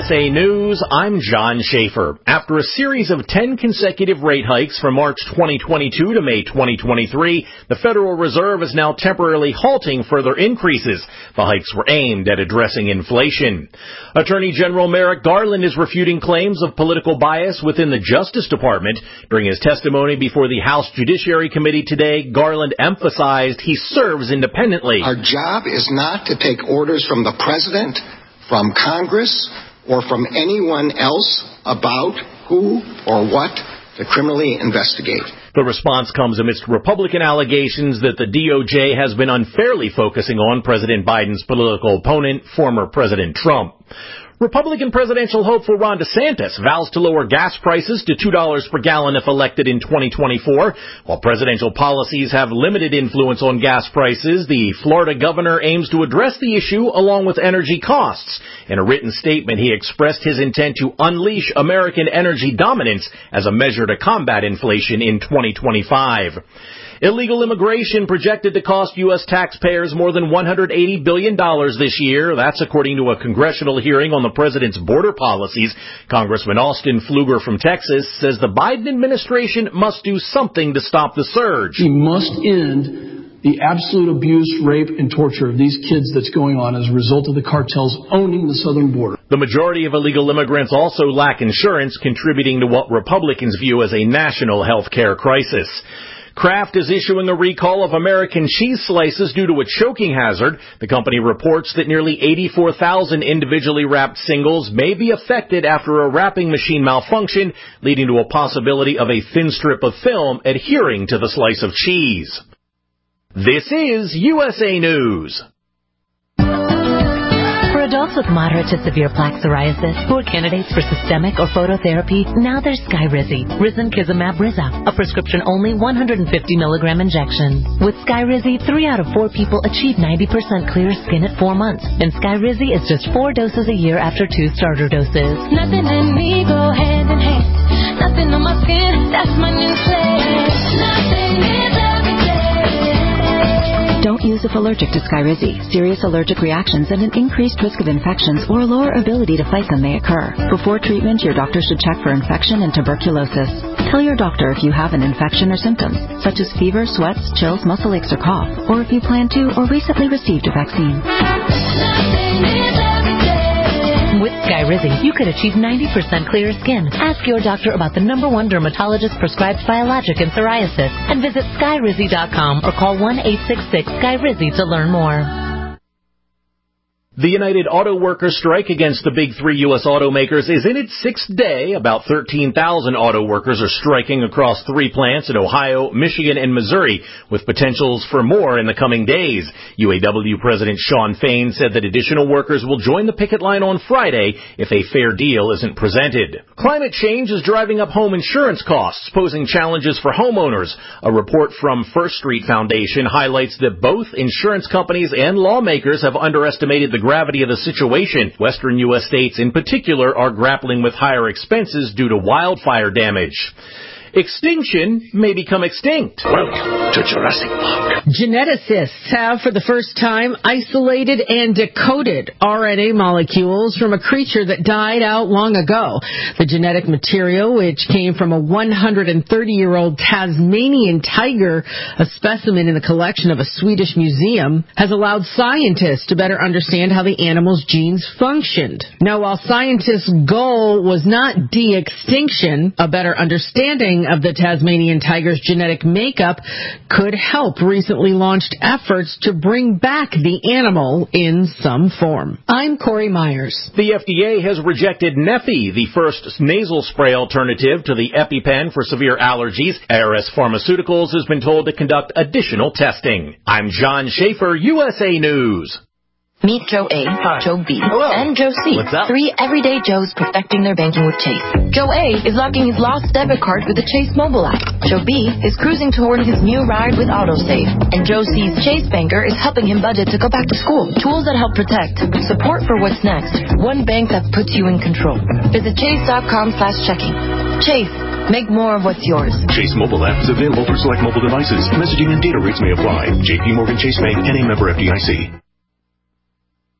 USA News, I'm John Schaefer. After a series of 10 consecutive rate hikes from March 2022 to May 2023, the Federal Reserve is now temporarily halting further increases. The hikes were aimed at addressing inflation. Attorney General Merrick Garland is refuting claims of political bias within the Justice Department. During his testimony before the House Judiciary Committee today, Garland emphasized he serves independently. Our job is not to take orders from the President, from Congress, or from anyone else about who or what to criminally investigate. The response comes amidst Republican allegations that the DOJ has been unfairly focusing on President Biden's political opponent, former President Trump. Republican presidential hopeful Ron DeSantis vows to lower gas prices to $2 per gallon if elected in 2024. While presidential policies have limited influence on gas prices, the Florida governor aims to address the issue along with energy costs. In a written statement, he expressed his intent to unleash American energy dominance as a measure to combat inflation in 2025. Illegal immigration projected to cost U.S. taxpayers more than $180 billion this year. That's according to a congressional hearing on the president's border policies. Congressman Austin Pfluger from Texas says the Biden administration must do something to stop the surge. He must end the absolute abuse, rape, and torture of these kids that's going on as a result of the cartels owning the southern border. The majority of illegal immigrants also lack insurance, contributing to what Republicans view as a national health care crisis. Kraft is issuing a recall of American cheese slices due to a choking hazard. The company reports that nearly 84,000 individually wrapped singles may be affected after a wrapping machine malfunction, leading to a possibility of a thin strip of film adhering to the slice of cheese. This is USA News. For adults with moderate to severe plaque psoriasis who are candidates for systemic or phototherapy, now there's Skyrizi, risankizumab Riza, a prescription-only 150 milligram injection. With Skyrizi, 3 out of 4 people achieve 90% clear skin at 4 months, and Skyrizi is just 4 doses a year after 2 starter doses. Nothing in me go hand in hand. Nothing on my skin, that's my new flesh. Nothing is Don't use if allergic to Skyrizi. Serious allergic reactions and an increased risk of infections or a lower ability to fight them may occur. Before treatment, your doctor should check for infection and tuberculosis. Tell your doctor if you have an infection or symptoms, such as fever, sweats, chills, muscle aches, or cough, or if you plan to or recently received a vaccine. With Skyrizi, you could achieve 90% clear skin. Ask your doctor about the #1 dermatologist-prescribed biologic in psoriasis and visit Skyrizi.com or call 1-866-SKYRIZI to learn more. The United Auto Workers strike against the big 3 U.S. automakers is in its 6th day. About 13,000 auto workers are striking across 3 plants in Ohio, Michigan, and Missouri, with potentials for more in the coming days. UAW President Shawn Fain said that additional workers will join the picket line on Friday if a fair deal isn't presented. Climate change is driving up home insurance costs, posing challenges for homeowners. A report from First Street Foundation highlights that both insurance companies and lawmakers have underestimated the gravity of the situation. Western U.S. states in particular are grappling with higher expenses due to wildfire damage. Extinction may become extinct. Welcome to Jurassic Park. Geneticists have, for the first time, isolated and decoded RNA molecules from a creature that died out long ago. The genetic material, which came from a 130-year-old Tasmanian tiger, a specimen in the collection of a Swedish museum, has allowed scientists to better understand how the animal's genes functioned. Now, while scientists' goal was not de-extinction, a better understanding of the Tasmanian tiger's genetic makeup could help recently launched efforts to bring back the animal in some form. I'm Corey Myers. The FDA has rejected Neffy, the first nasal spray alternative to the EpiPen for severe allergies. ARS Pharmaceuticals has been told to conduct additional testing. I'm John Schaefer, USA News. Meet Joe A, Joe B, Hello. and Joe C. What's up? 3 everyday Joes perfecting their banking with Chase. Joe A is locking his lost debit card with the Chase mobile app. Joe B is cruising toward his new ride with AutoSave. And Joe C's Chase banker is helping him budget to go back to school. Tools that help protect. Support for what's next. One bank that puts you in control. Visit chase.com/checking. Chase. Make more of what's yours. Chase mobile app is available for select mobile devices. Messaging and data rates may apply. JP Morgan Chase Bank, NA member FDIC.